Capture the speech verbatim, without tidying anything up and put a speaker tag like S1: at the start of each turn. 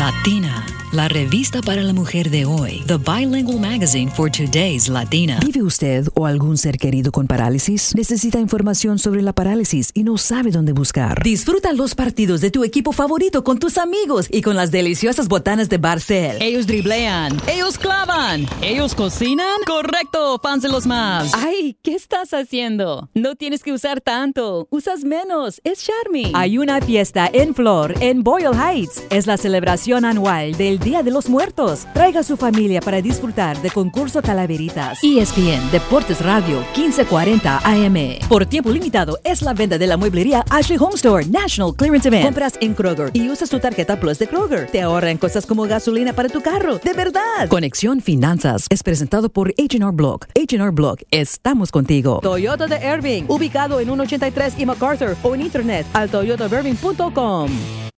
S1: Latina, la revista para la mujer de hoy. The Bilingual Magazine for Today's Latina.
S2: ¿Vive usted o algún ser querido con parálisis? ¿Necesita información sobre la parálisis y no sabe dónde buscar?
S3: Disfruta los partidos de tu equipo favorito con tus amigos y con las deliciosas botanas de Barcel. Ellos driblean, ellos clavan, ellos cocinan. Correcto, fans de los Mavs.
S4: Ay, ¿qué estás haciendo? No tienes que usar tanto, usas menos, es Charmy.
S5: Hay una fiesta en flor en Boyle Heights. Es la celebración anual del Día de los Muertos. Traiga a su familia para disfrutar de concurso Calaveritas.
S1: E S P N Deportes Radio quince cuarenta A M.
S3: Por tiempo limitado es la venta de la mueblería Ashley Home Store National Clearance Event. Compras en Kroger y usas tu tarjeta Plus de Kroger. Te ahorran cosas como gasolina para tu carro. ¡De verdad!
S1: Conexión Finanzas es presentado por H and R Block. H and R Block, estamos contigo.
S3: Toyota de Irving, ubicado en ciento ochenta y tres y MacArthur o en internet al toyota irving punto com.